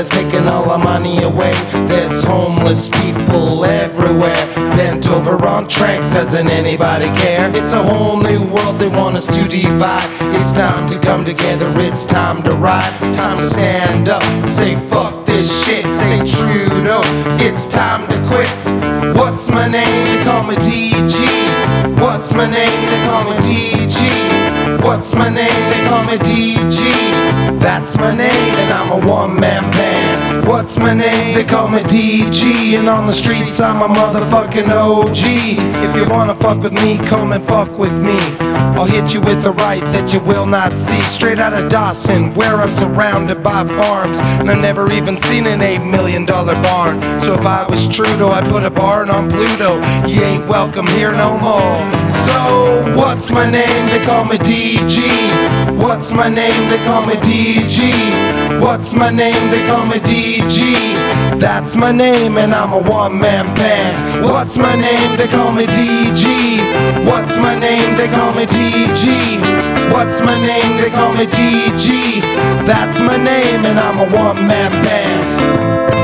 is taking all our money away. There's homeless people everywhere, bent over on track, doesn't anybody care? It's a whole new world they want us to divide. It's time to come together, it's time to ride. Time to stand up, say fuck this shit, say Trudeau, it's time to quit. What's my name? They call me DG. What's my name? They call me DG. What's my name? They call me DG. That's my name, and I'm a one-man band. What's my name? They call me DG. And on the streets I'm a motherfucking OG. If you wanna fuck with me, come and fuck with me. I'll hit you with the right that you will not see. Straight out of Dawson, where I'm surrounded by farms, and I've never even seen an $8 million barn. So if I was Trudeau, I'd put a barn on Pluto. You ain't welcome here no more. So what's my name? They call me DG. What's my name? They call me DG. What's my name? They call me DG. That's my name, and I'm a one-man band. What's my name? They call me DG. What's my name? They call me DG. What's my name? They call me DG. That's my name, and I'm a one-man band.